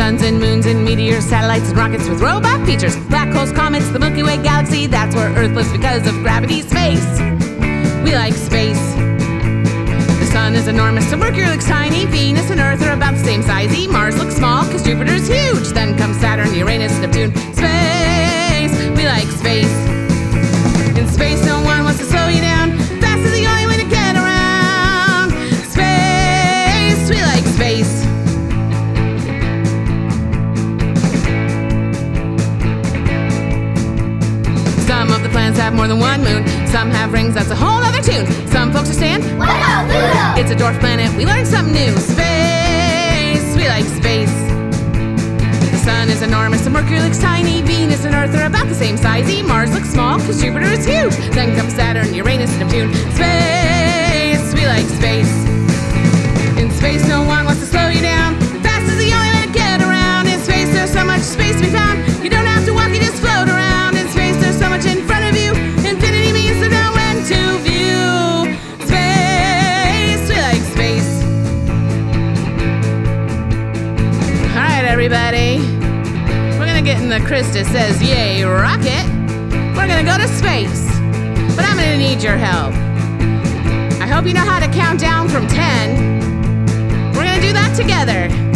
Suns and moons and meteors, satellites and rockets with robot features. Black holes, comets, the Milky Way galaxy, that's where Earth lives because of gravity. Space, we like space. The sun is enormous, so Mercury looks tiny. Venus and Earth are about the same size. Mars looks small, cause Jupiter's huge. Then comes Saturn, Uranus, Neptune. Space, we like space. In space, no one wants to slow you down. Fast is the only way to get around. Space, we like space. Some of the planets have more than one moon. Some have rings, that's a whole other tune. Some folks are saying, what about Pluto? It's a dwarf planet, we learned something new. Space, we like space. The sun is enormous, so Mercury looks tiny. Venus and Earth are about the same size. Mars looks small, cause Jupiter is huge. Then comes Saturn, Uranus, Neptune. Space, we like space. In space, no one wants to slow you down. Fast is the only way to get around. In space, there's so much space to be found. You don't have to walk, you just float around. In space, there's so much in front of you. Infinity means to know when to view. Space, we like space. Alright, everybody. We're gonna get in the Krista Says Yay rocket. We're gonna go to space. But I'm gonna need your help. I hope you know how to count down from 10. We're gonna do that together.